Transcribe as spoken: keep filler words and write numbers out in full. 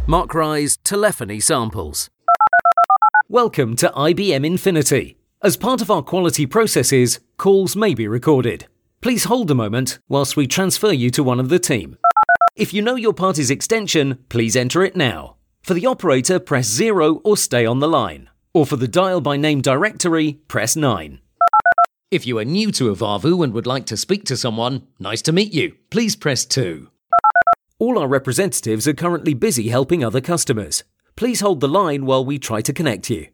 Mark Rise telephony samples. Welcome to I B M Infinity. As part of our quality processes, calls may be recorded. Please hold a moment whilst we transfer you to one of the team. If you know your party's extension, please enter it now. For the operator, press zero or stay on the line. Or for the dial by name directory, press nine. If you are new to Avavu and would like to speak to someone, nice to meet you. Please press two. All our representatives are currently busy helping other customers. Please hold the line while we try to connect you.